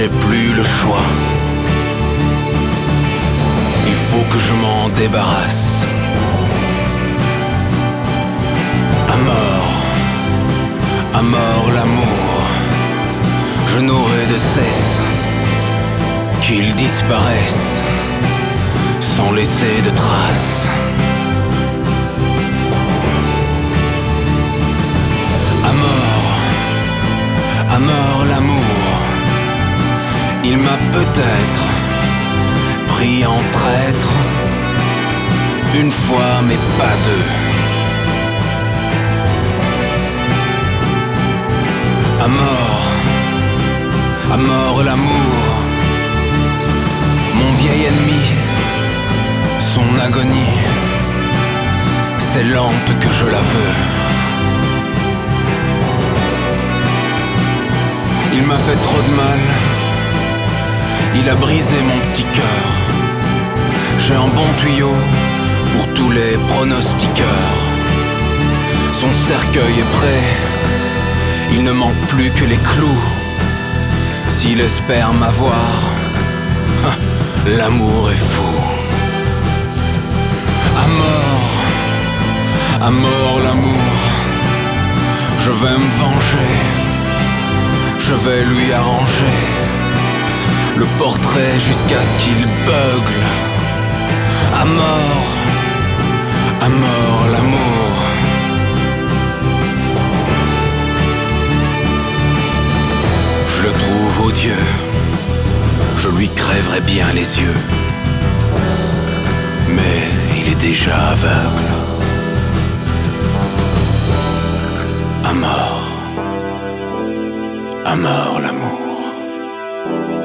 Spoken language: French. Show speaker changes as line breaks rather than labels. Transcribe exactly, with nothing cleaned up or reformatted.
j'ai plus le choix. Il faut que je m'en débarrasse. À mort, à mort l'amour, je n'aurai de cesse qu'il disparaisse sans laisser de traces. À mort, à mort l'amour, il m'a peut-être pris en traître, une fois mais pas deux. À mort, à mort l'amour, mon vieil ennemi, son agonie, c'est lente que je la veux. Il m'a fait trop de mal, il a brisé mon petit cœur. J'ai un bon tuyau pour tous les pronostiqueurs. Son cercueil est prêt, il ne manque plus que les clous. S'il espère m'avoir, l'amour est fou. À mort, à mort l'amour, je vais me venger, je vais lui arranger le portrait jusqu'à ce qu'il bugle. À mort, à mort l'amour. Je le trouve odieux, je lui crèverai bien les yeux, mais il est déjà aveugle. À mort, à mort l'amour.